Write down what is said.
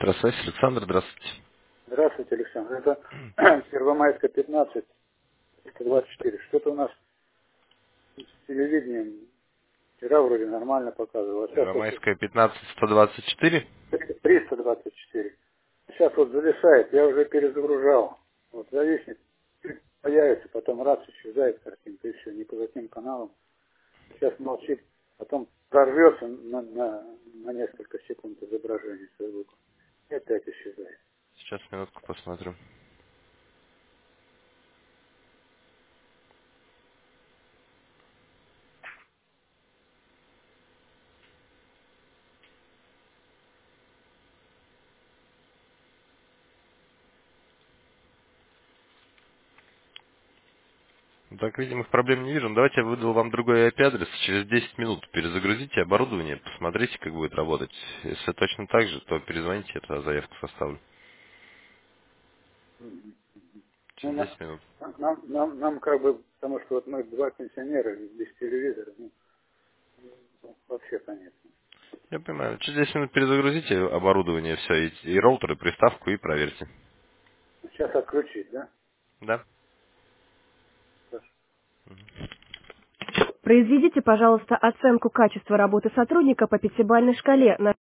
Здравствуйте, Александр, здравствуйте. Здравствуйте, Александр. Это Первомайская, 15, 124. Что-то у нас с телевидением вчера вроде нормально показывало. А сейчас вот Первомайская, 15-124. 324. Сейчас вот зависает, я уже перезагружал. Вот зависнет, появится, потом раз исчезает картинка, и все, не по каким каналам. Сейчас молчит, потом прорвется на несколько секунд изображение своего. И опять исчезает. Сейчас минутку посмотрю. Так, видимых проблем не вижу. Ну, давайте я выдал вам другой IP-адрес. Через 10 минут перезагрузите оборудование, посмотрите, как будет работать. Если точно так же, то перезвоните, я заявку составлю. Ну, Через 10 минут. нам как бы, потому что вот мы два пенсионера без телевизора, вообще понятно. Я понимаю. Через 10 минут перезагрузите оборудование, все, и роутер, и приставку, и проверьте. Сейчас отключить, да? Да? Хорошо. Произведите, пожалуйста, оценку качества работы сотрудника по пятибалльной шкале на